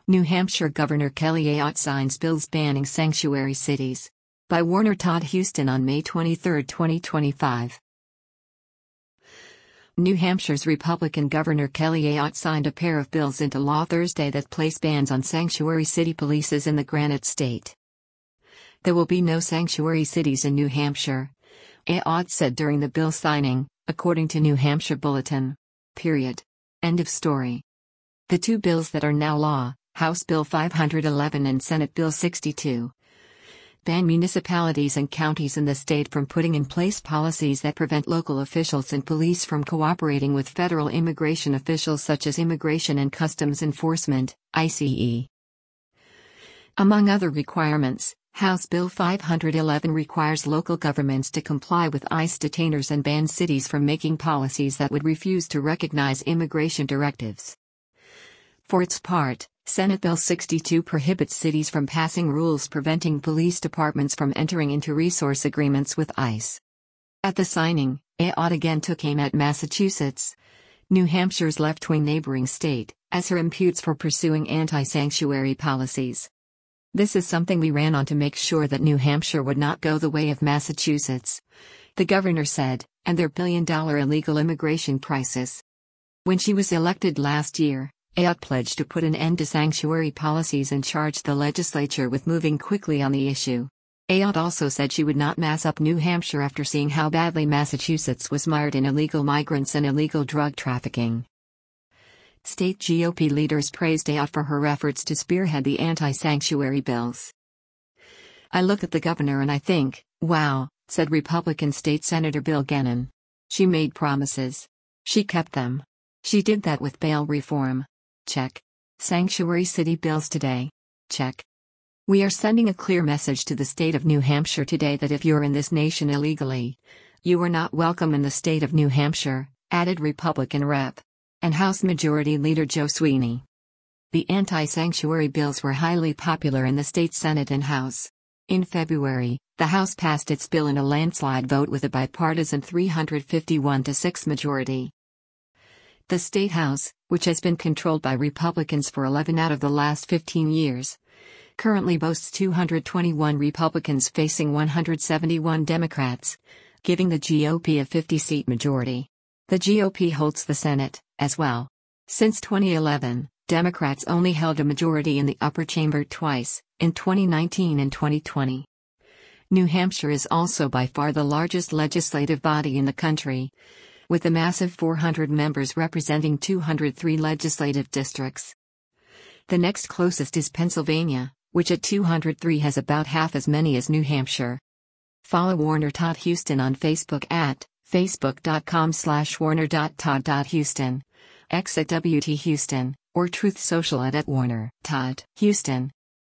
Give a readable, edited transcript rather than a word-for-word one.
New Hampshire Governor Kelly Ayotte signs bills banning sanctuary cities. By Warner Todd Huston on May 23, 2025. New Hampshire's Republican Governor Kelly Ayotte signed a pair of bills into law Thursday that place bans on sanctuary city policies in the Granite State. There will be no sanctuary cities in New Hampshire, Ayotte said during the bill signing, according to New Hampshire Bulletin. Period. End of story. The two bills that are now law, House Bill 511 and Senate Bill 62, ban municipalities and counties in the state from putting in place policies that prevent local officials and police from cooperating with federal immigration officials such as Immigration and Customs Enforcement, ICE. Among other requirements, House Bill 511 requires local governments to comply with ICE detainers and bans cities from making policies that would refuse to recognize immigration directives. For its part, Senate Bill 62 prohibits cities from passing rules preventing police departments from entering into resource agreements with ICE. At the signing, Ayotte again took aim at Massachusetts, New Hampshire's left-wing neighboring state, as her imputes for pursuing anti-sanctuary policies. This is something we ran on to make sure that New Hampshire would not go the way of Massachusetts, the governor said, and their billion-dollar illegal immigration crisis. When she was elected last year, Ayotte pledged to put an end to sanctuary policies and charged the legislature with moving quickly on the issue. Ayotte also said she would not mass up New Hampshire after seeing how badly Massachusetts was mired in illegal migrants and illegal drug trafficking. State GOP leaders praised Ayotte for her efforts to spearhead the anti-sanctuary bills. "I look at the governor and I think, wow," said Republican State Senator Bill Gannon. "She made promises. She kept them. She did that with bail reform. Check. Sanctuary city bills today. Check. We are sending a clear message to the state of New Hampshire today that if you're in this nation illegally, you are not welcome in the state of New Hampshire," added Republican Rep. and House Majority Leader Joe Sweeney. The anti-sanctuary bills were highly popular in the state Senate and House. In February, the House passed its bill in a landslide vote with a bipartisan 351-6 majority. The State House, which has been controlled by Republicans for 11 out of the last 15 years, currently boasts 221 Republicans facing 171 Democrats, giving the GOP a 50-seat majority. The GOP holds the Senate, as well. Since 2011, Democrats only held a majority in the upper chamber twice, in 2019 and 2020. New Hampshire is also by far the largest legislative body in the country, with a massive 400 members representing 203 legislative districts. The next closest is Pennsylvania, which at 203 has about half as many as New Hampshire. Follow Warner Todd Huston on Facebook at facebook.com/warner.todd.huston, X at WT Huston, or Truth Social at Warner Todd Huston.